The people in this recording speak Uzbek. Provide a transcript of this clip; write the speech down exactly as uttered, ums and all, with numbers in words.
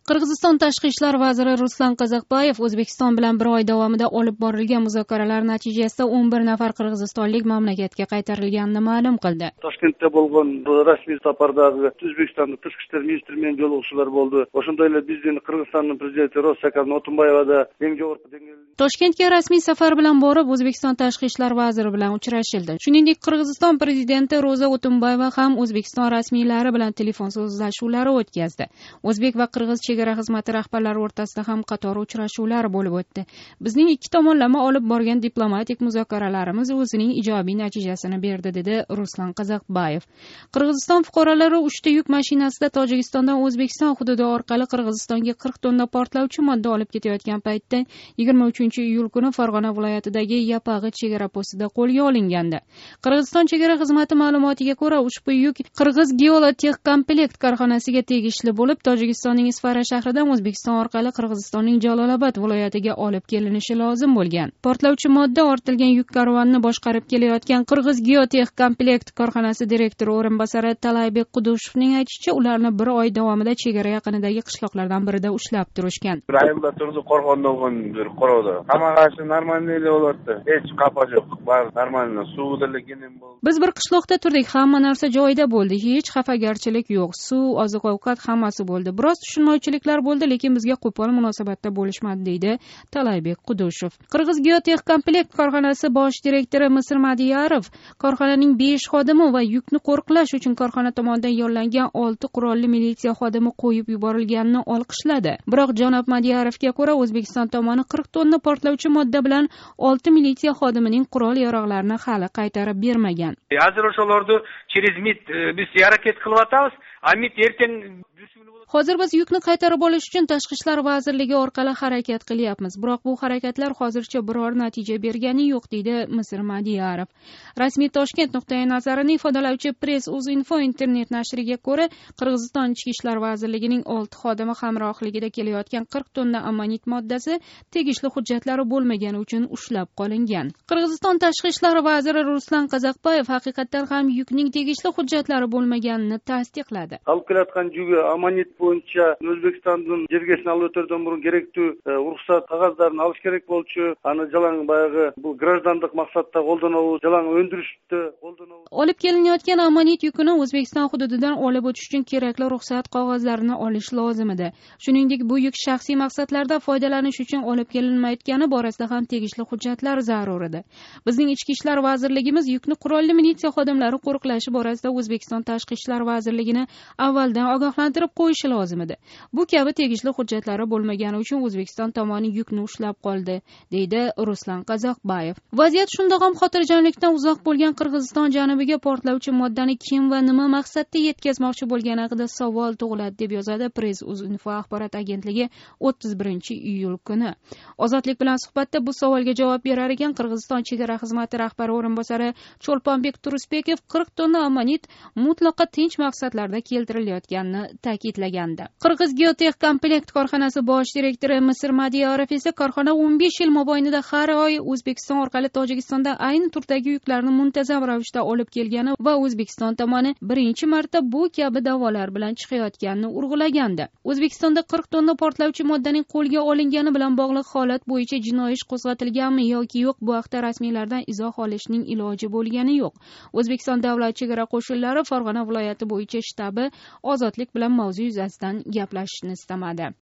Qirg'iziston tashqi ishlar vaziri Ruslan Qozoqbayev O'zbekiston bilan bir oy davomida olib borilgan muzokaralar natijasida o'n bir nafar qirg'izistonlik mamlakatga qaytarilganini ma'lum qildi. Toshkentda bo'lgan rasmiy safardagi O'zbekistonning tashqi ishlar ministri bilan yo'lovchilar bo'ldi. O'shanda bizning Qirg'izistonning prezidenti Ro'zsakar No'tunbayevada eng yuqori dengel Toshkentga rasmiy safar bilan borib O'zbekiston tashqi ishlar vaziri bilan uchrashildi. Shuningdek, Qirg'iziston prezidenti Ro'za O'tunbayeva ham O'zbekiston rasmiylari bilan telefon so'zlashuvlari o'tkazdi. O'zbek va qirg'iz chegara xizmati rahbarlari o'rtasida ham qator uchrashuvlar bo'lib o'tdi. Bizning ikki tomonlama olib borgan diplomatik muzokaralarimiz o'zining ijobiy natijasini berdi, dedi Ruslan Qozoqbayev. Qirg'iziston fuqarolari uchta yuk mashinasida Tojikistondan O'zbekiston hududi orqali Qirg'izistonga qirq tonna portlovchi modda olib ketayotgan paytda yigirma uchinchi iyul kuni Farg'ona viloyatidagi Yapag'i chegara postida qo'lga olingandi. Qirg'iziston chegara xizmati ma'lumotiga ko'ra, ushbu yuk Qirg'iz Geolotexkomplekt korxonasiga tegishli bo'lib, Tojikistonning Isfara shahridan O'zbekiston orqali Qirg'izistonning Jalolobod viloyatiga olib kelinishi lozim bo'lgan. Portlovchi modda ortilgan yuk karvonini boshqarib kelayotgan Qirg'iz Geotexkomplekt korxonasi direktori o'rinbosari Talaybek Qudushevning aytishicha, ularni bir oy davomida chegara yaqinidagi qishloqlardan birida ushlab turishgan. Biz bir qishloqda turdik, hamma narsa joyida bo'ldi, hech xafagarchilik yo'q, suv, oziq-ovqat hammasi bo'ldi. Biroz tushunmovchiliklar bo'ldi, lekin bizga qo'pol munosabatda bo'lishmadi, deydi Talaybek Qudushev. Qirg'iz Geotexkomplekt korxonasi bosh direktori Misr Madiyarov korxonaning besh xodimi va yukni qo'riqlash uchun korxona tomonidan yo'llangan olti qurolli militsiya xodimi qo'yib yuborilganini olqishladi. Biroq janob Madiyarovga ko'ra, O'zbekiston tomoni qirq tonna portlovchi modda bilan olti militsiya xodimining qurol-yarog'larini hali qaytarib bermagan. Hozir o'shalarni через MIT biz harakat qilyapmiz. MIT erkin Hozir biz yukni qaytarib olish uchun Tashqi ishlar vazirligi orqali harakat qilyapmiz. Biroq bu harakatlar hozircha biror natija bergani yo'q, deydi Misr Madiyarov. Rasmiy Toshkent nuqtai nazarini ifodalovchi Press.uz Info internet nashriga ko'ra, Qirg'iziston Ichki ishlar vazirligining olti xodimi hamrohligida kelayotgan qirq tonna ammonit moddasi tegishli hujjatlari bo'lmagani uchun ushlab qolingan. Qirg'iziston Tashqi ishlar vaziri Ruslan Qozoqbayev haqiqatan ham yukning tegishli hujjatlari bo'lmaganini tasdiqladi. Olib kelayotgan yugi ammonit bo'yicha O'zbekistondan jergesini olib o'tirdan burun kerakli ruxsat qog'ozlarini olish kerak bo'lchi, ana jalan bayog'i bu grajdanlik maqsadda qo'llanuvchi jalan o'ndirishni qo'llanuvchi olib kelinayotgan ammonit yukini O'zbekiston hududidan olib o'tish uchun kerakli ruxsat qog'ozlarini olish lozim edi. Shuningdek, bu yuk shaxsiy maqsadlarda foydalanish uchun olib kelinmayotgani borasida ham tegishli hujjatlar zarur edi. Bizning Ichki ishlar vazirligimiz yukni qurolli militsiya xodimlari qo'riqlashi borasida O'zbekiston Tashqi ishlar vazirligini avvaldan ogohlantirib qo'yishi lozim edi. Bu kabi tegishli hujjatlari bo'lmagani uchun O'zbekiston tomoni yukni ushlab qoldi, deydi Ruslan Qozoqbayev. Vaziyat shundoq ham xotirjamlikdan uzoq bo'lgan Qirg'iziston janubiga portlovchi moddani kim va nima maqsadda yetkazmoqchi bo'lgani haqida savol tug'iladi, deb yozadi Press.uz Info axborot agentligi o'ttiz birinchi iyul kuni. Ozodlik bilan suhbatda bu savolga javob berar ekan Qirg'iziston chegara xizmati rahbari o'rinbosari Cho'lponbek Turusbekov qirq tonna ammonit mutlaqo tinch maqsadlarda keltirilayotganini ta'kidlagandi. Qirg'iz Geotexkomplekt korxonasi bosh direktori Misr Madiyarov esa korxona o'n besh yil mobaynida har oy O'zbekiston orqali Tojikistondan ayni turdagi yuklarni muntazam ravishda olib kelgani va O'zbekiston tomoni birinchi marta bu kabi da'volar bilan chiqayotganini urg'ulagandi. O'zbekistonda qirq tonna portlovchi moddaning qo'lga olingani bilan bog'liq holat bo'yicha jinoiy ish qo'zg'atilganmi yoki yo'q, bu haqda rasmiylardan izoh olishning iloji bo'lgani yo'q. O'zbekiston davlat chegara qo'shinlari Farg'ona viloyati bo'yicha shtabi ozodlik bilan mavzu yuzasidan gaplashishni istamadi.